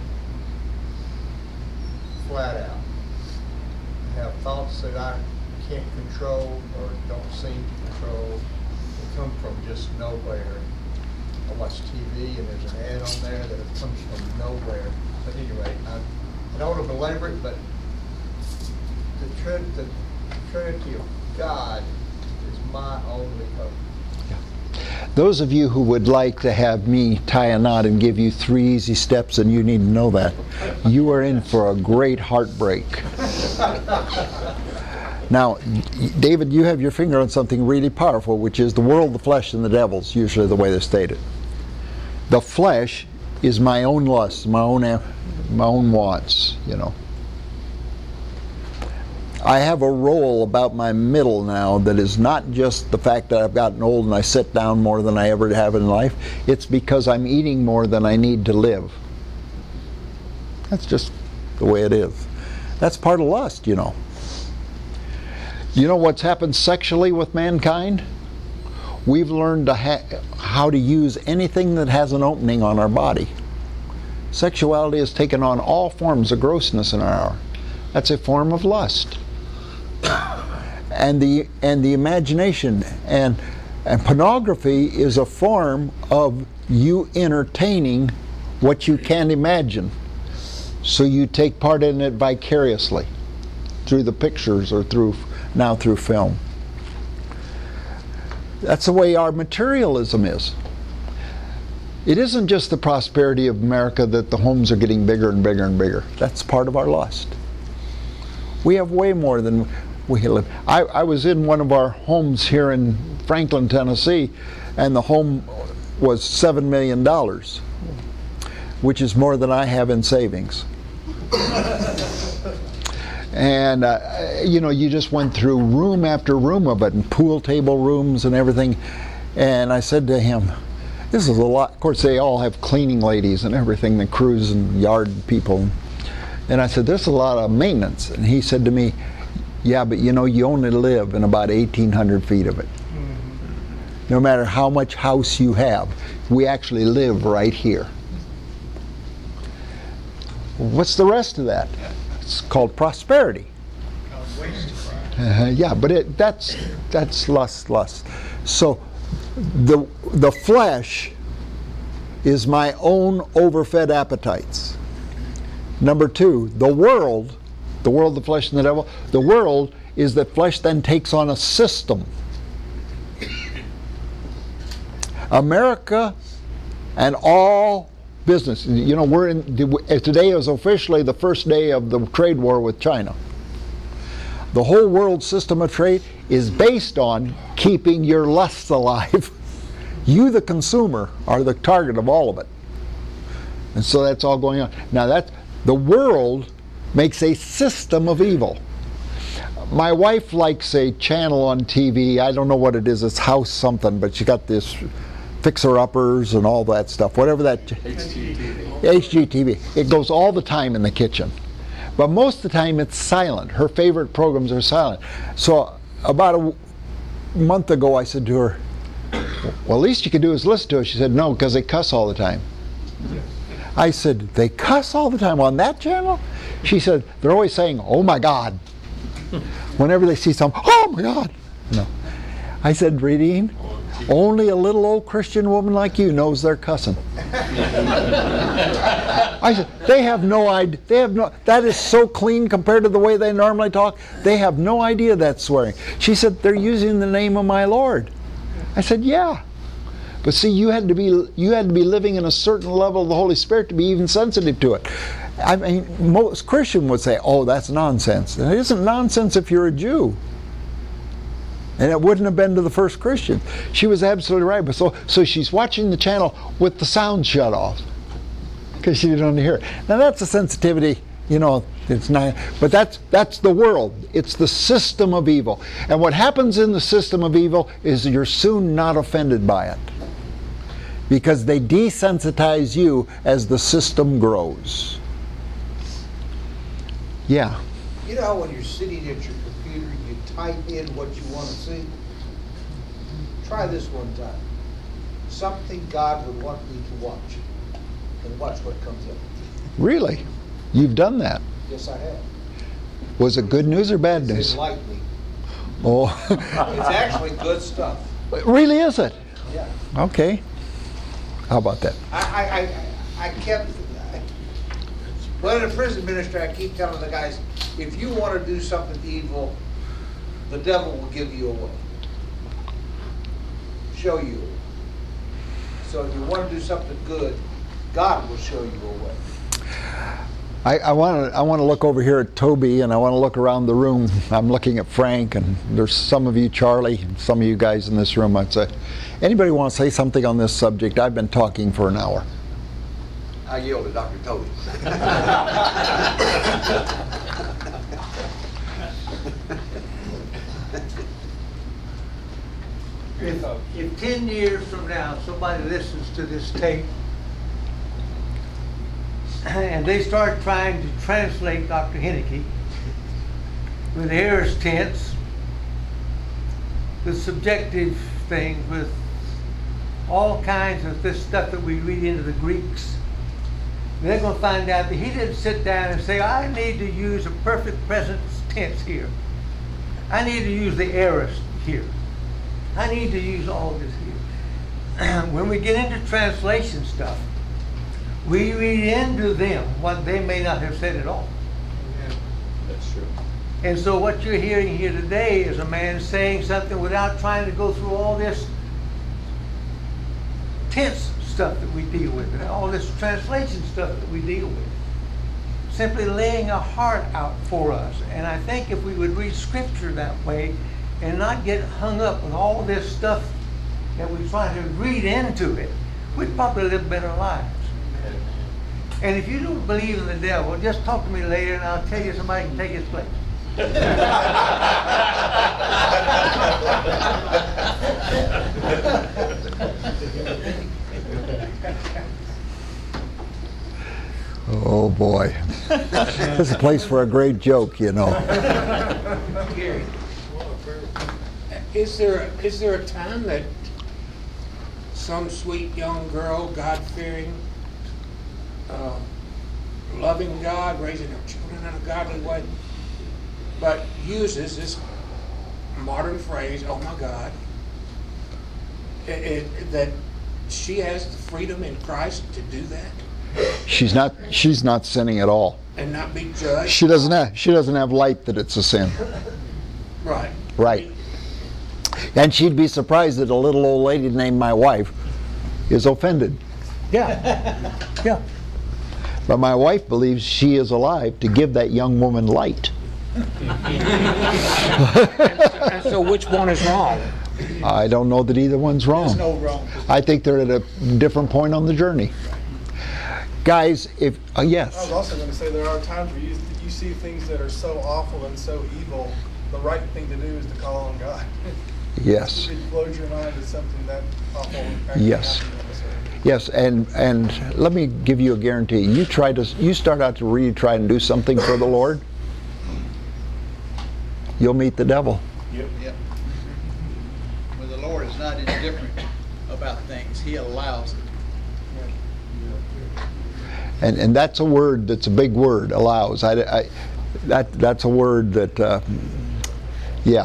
Flat out. I have thoughts that I can't control or don't seem to control. They come from just nowhere. I watch T V and there's an ad on there that it comes from nowhere. But anyway, I, I don't want to belabor it, but the, trin- the Trinity of God is my only hope. Those of you who would like to have me tie a knot and give you three easy steps, and you need to know that, you are in for a great heartbreak. Now, David, you have your finger on something really powerful, which is the world, the flesh, and the devil's usually the way they state it. The flesh is my own lusts, my own, my own wants, you know. I have a role about my middle now that is not just the fact that I've gotten old and I sit down more than I ever have in life. It's because I'm eating more than I need to live. That's just the way it is. That's part of lust, you know. You know what's happened sexually with mankind? We've learned to ha- how to use anything that has an opening on our body. Sexuality has taken on all forms of grossness in our hour. That's a form of lust. And the and the imagination, and And pornography is a form of you entertaining what you can't imagine. So you take part in it vicariously through the pictures or through now through film. That's the way our materialism is. It isn't just the prosperity of America that the homes are getting bigger and bigger and bigger. That's part of our lust. We have way more than we live. I, I was in one of our homes here in Franklin, Tennessee, and the home was seven million dollars, which is more than I have in savings. And uh, you know, you just went through room after room of it, and pool table rooms and everything. And I said to him, this is a lot. Of course, they all have cleaning ladies and everything, the crews and yard people. And I said, this is a lot of maintenance. And he said to me, yeah, but you know, you only live in about eighteen hundred feet of it. Mm-hmm. No matter how much house you have, we actually live right here. What's the rest of that? It's called prosperity. Uh, yeah, but it, that's that's lust, lust. So the the flesh is my own overfed appetites. Number two, the world, the world, the flesh, and the devil. The world is that flesh then takes on a system. America and all business. You know, we're in today is officially the first day of the trade war with China. The whole world system of trade is based on keeping your lusts alive. You, the consumer, are the target of all of it. And so that's all going on. Now that the world makes a system of evil. My wife likes a channel on T V. I don't know what it is. It's House something, but she got this fixer-uppers and all that stuff. Whatever that. H G T V. H G T V. It goes all the time in the kitchen. But most of the time it's silent. Her favorite programs are silent. So about a month ago I said to her, well, at least you can do is listen to it. She said, no, because they cuss all the time. I said, they cuss all the time on that channel? She said, they're always saying, oh my God. Whenever they see something, oh my God. No. I said, Radine, only a little old Christian woman like you knows they're cussing. I said, they have no idea. They have no. That is so clean compared to the way they normally talk. They have no idea that's swearing. She said, they're using the name of my Lord. I said, yeah. But see, you had to be you had to be living in a certain level of the Holy Spirit to be even sensitive to it. I mean, most Christians would say, oh, that's nonsense. And it isn't nonsense if you're a Jew. And it wouldn't have been to the first Christian. She was absolutely right. But so, so she's watching the channel with the sound shut off because she didn't hear it. Now that's a sensitivity, you know. It's not. But that's that's the world. It's the system of evil. And what happens in the system of evil is you're soon not offended by it because they desensitize you as the system grows. Yeah. You know when you're sitting at your computer, you type in what you want to see? Try this one time. Something God would want me to watch. And watch what comes up. Really? You've done that? Yes, I have. Was it good news or bad It's news? enlightening. Oh. It's actually good stuff. Really, is it? Yeah. Okay. How about that? I, I, I, I kept, I, well, in the prison ministry, I keep telling the guys, if you want to do something evil, the devil will give you away. Show you. So if you want to do something good, God will show you a way. I, I want to I want to look over here at Toby, and I want to look around the room. I'm looking at Frank, and there's some of you, Charlie, and some of you guys in this room. I'd say, anybody want to say something on this subject? I've been talking for an hour. I yield to Doctor Toby. If, if ten years from now somebody listens to this tape and they start trying to translate Doctor Henneke with aorist tense, with subjective things, with all kinds of this stuff that we read into the Greeks, they're going to find out that he didn't sit down and say, I need to use a perfect present tense here. I need to use the aorist here. I need to use all this here. When we get into translation stuff, we read into them what they may not have said at all. That's true. And so what you're hearing here today is a man saying something without trying to go through all this tense stuff that we deal with, and all this translation stuff that we deal with. Simply laying a heart out for us. And I think if we would read Scripture that way and not get hung up with all this stuff that we try to read into it, we'd probably live better lives. And if you don't believe in the devil, just talk to me later and I'll tell you somebody can take his place. Oh boy. This is a place for a great joke, you know. Gary, is there is there a time that some sweet young girl, God-fearing, uh, loving God, raising her children in a godly way, but uses this modern phrase, "Oh my God," it, it, that she has the freedom in Christ to do that She's not she's not sinning at all. and not be judged? She doesn't have she doesn't have light that it's a sin. Right. Right. And she'd be surprised that a little old lady named my wife is offended. Yeah. Yeah. But my wife believes she is alive to give that young woman light. And so which one is wrong? I don't know that either one's wrong. There's no wrong. I think they're at a different point on the journey. Guys, if uh, I yes. was also going to say there are times where you, you see things that are so awful and so evil, the right thing to do is to call on God. Yes. If you close your mind to something that awful actually Yes. happened on this earth. Yes, and and let me give you a guarantee. You try to you start out to really try and do something for the Lord, you'll meet the devil. Yep. Well, the Lord is not indifferent about things. He allows it. And and that's a word that's a big word, allows. I, I that that's a word that uh, yeah.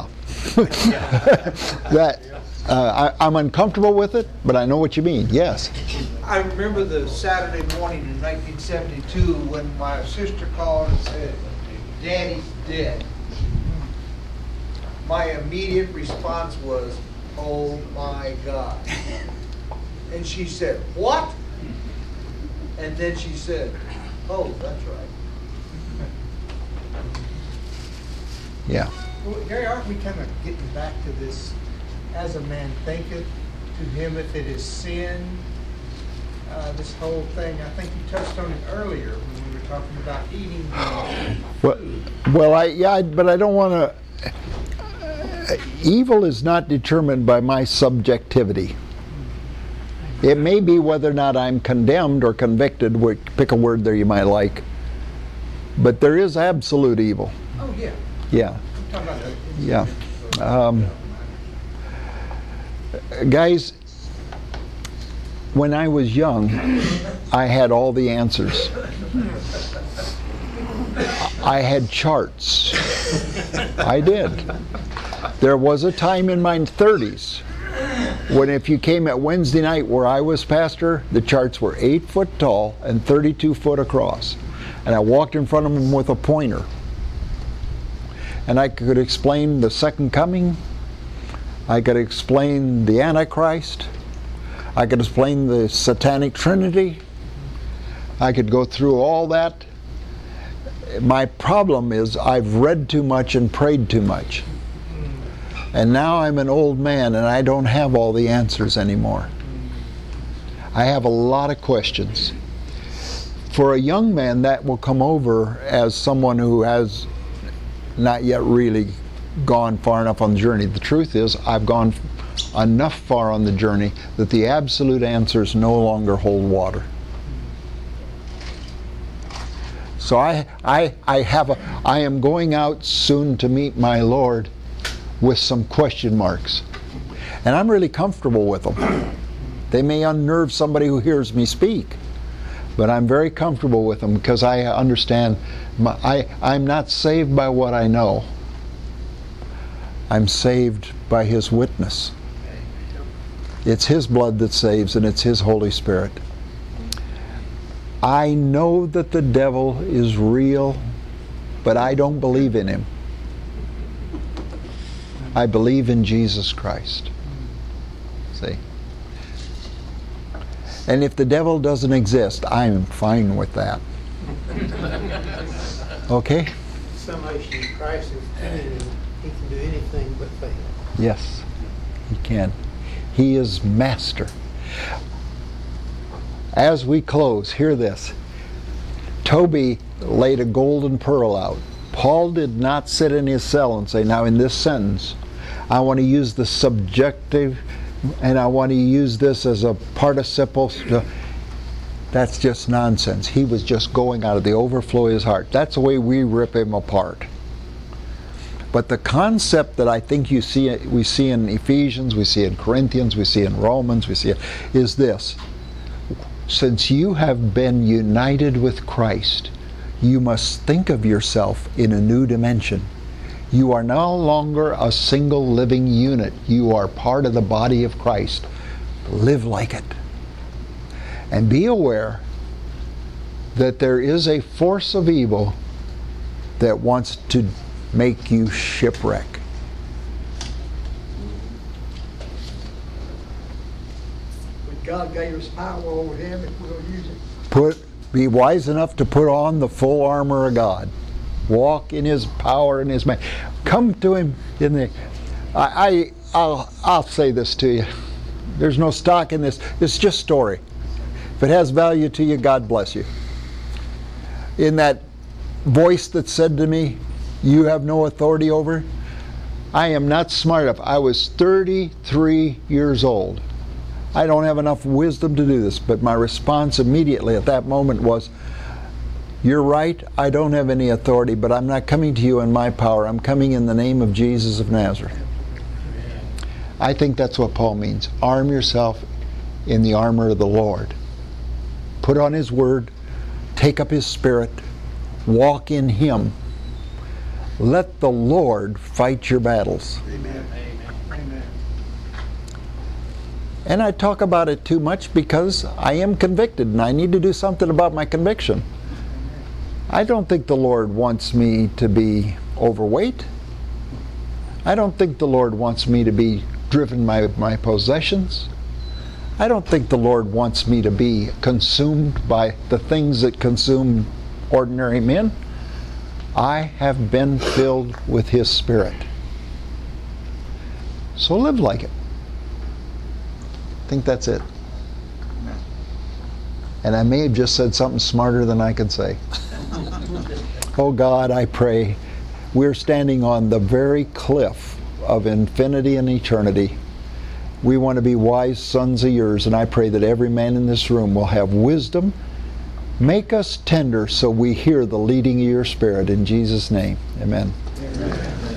that uh, I, I'm uncomfortable with it, but I know what you mean. Yes. I remember the Saturday morning in nineteen seventy-two when my sister called and said, "Daddy's dead." My immediate response was, "Oh my God." And she said, "What?" And then she said, "Oh, that's right." Yeah. Well, Gary, aren't we kind of getting back to this, as a man thinketh, to him if it is sin? Uh, this whole thing, I think you touched on it earlier when we were talking about eating the Well, food. well, I yeah, but I don't want to. Uh, evil is not determined by my subjectivity. It may be whether or not I'm condemned or convicted. wh- Pick a word there you might like. But there is absolute evil. Oh, yeah. Yeah. I'm talking about the Yeah. Um, guys, when I was young, I had all the answers. I had charts. I did. There was a time in my thirties when if you came at Wednesday night where I was pastor, the charts were eight foot tall and thirty-two foot across. And I walked in front of them with a pointer. And I could explain the second coming. I could explain the Antichrist. I could explain the Satanic Trinity. I could go through all that. My problem is I've read too much and prayed too much. And now I'm an old man and I don't have all the answers anymore. I have a lot of questions. For a young man, that will come over as someone who has not yet really gone far enough on the journey. The truth is, I've gone enough far on the journey that the absolute answers no longer hold water. So I, I, I have a, I am going out soon to meet my Lord with some question marks. And I'm really comfortable with them. They may unnerve somebody who hears me speak, but I'm very comfortable with them because I understand my, I, I'm not saved by what I know. I'm saved by His witness It's His blood that saves, and it's His Holy Spirit. I know that the devil is real, but I don't believe in him. I believe in Jesus Christ. See? And if the devil doesn't exist, I'm fine with that. Okay? Summation, Christ is anything. He can do anything but fail. Yes, He can. He is master. As we close, hear this. Toby laid a golden pearl out. Paul did not sit in his cell and say, now in this sentence, I want to use the subjective and I want to use this as a participle. That's just nonsense. He was just going out of the overflow of his heart. That's the way we rip him apart. But the concept that I think you see, we see in Ephesians, we see in Corinthians, we see in Romans, we see it, is this. Since you have been united with Christ, you must think of yourself in a new dimension. You are no longer a single living unit. You are part of the body of Christ. Live like it. And be aware that there is a force of evil that wants to make you shipwreck. But God gave us power over him if we'll use it. Put, be wise enough to put on the full armor of God. Walk in His power and His might. Come to Him in the. I, I I'll I'll say this to you. There's no stock in this. It's just story. If it has value to you, God bless you. In that voice that said to me, "You have no authority over," I am not smart enough. I was thirty-three years old. I don't have enough wisdom to do this, but my response immediately at that moment was, you're right, I don't have any authority, but I'm not coming to you in my power. I'm coming in the name of Jesus of Nazareth. I think that's what Paul means. Arm yourself in the armor of the Lord. Put on His Word, take up His Spirit, walk in Him. Let the Lord fight your battles. Amen. Amen. And I talk about it too much because I am convicted and I need to do something about my conviction. I don't think the Lord wants me to be overweight. I don't think the Lord wants me to be driven by my possessions. I don't think the Lord wants me to be consumed by the things that consume ordinary men. I have been filled with His Spirit. So live like it. I think that's it. And I may have just said something smarter than I could say. Oh God, I pray, we're standing on the very cliff of infinity and eternity. We want to be wise sons of yours, and I pray that every man in this room will have wisdom. Make us tender so we hear the leading of your Spirit. In Jesus' name, amen. Amen.